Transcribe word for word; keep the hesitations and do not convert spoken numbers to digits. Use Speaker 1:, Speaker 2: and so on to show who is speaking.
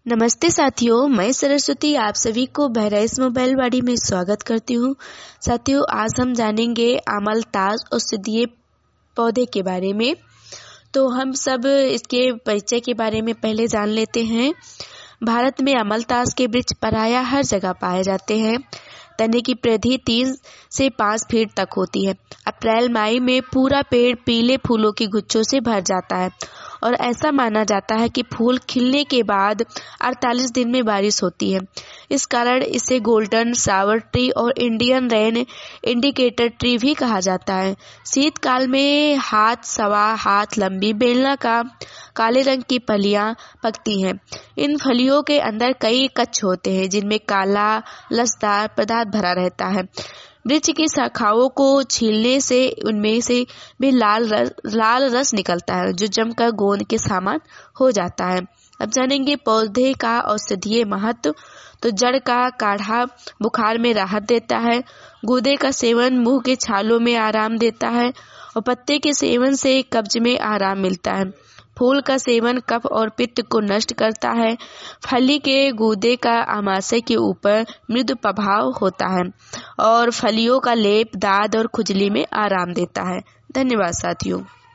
Speaker 1: नमस्ते साथियों, मैं सरस्वती आप सभी को बहराइच मोबाइल वाड़ी में स्वागत करती हूँ। साथियों, आज हम जानेंगे अमलतास औषधीय पौधे के बारे में। तो हम सब इसके परिचय के बारे में पहले जान लेते हैं। भारत में अमलतास के वृक्ष प्रायः हर जगह पाए जाते हैं। तने की वृद्धि तीन से पाँच फीट तक होती है। अप्रैल मई में पूरा पेड़ पीले फूलों के गुच्छों से भर जाता है और ऐसा माना जाता है कि फूल खिलने के बाद अड़तालीस दिन में बारिश होती है। इस कारण इसे गोल्डन शावर ट्री और इंडियन रेन इंडिकेटर ट्री भी कहा जाता है। शीतकाल में हाथ सवा हाथ लंबी बेलनाकार काले रंग की फलियां पकती हैं। इन फलियों के अंदर कई कच्छ होते हैं जिनमें काला लसदार पदार्थ भरा रहता है। वृक्ष की शाखाओं को छीलने से उनमें से भी लाल रस लाल रस निकलता है जो जमकर गोंद के समान हो जाता है। अब जानेंगे पौधे का औषधीय महत्व। तो जड़ का काढ़ा बुखार में राहत देता है। गूदे का सेवन मुंह के छालों में आराम देता है और पत्ते के सेवन से कब्ज में आराम मिलता है। फूल का सेवन कफ और पित्त को नष्ट करता है। फली के गूदे का आमाशय के ऊपर मृदु प्रभाव होता है और फलियों का लेप दाद और खुजली में आराम देता है। धन्यवाद साथियों।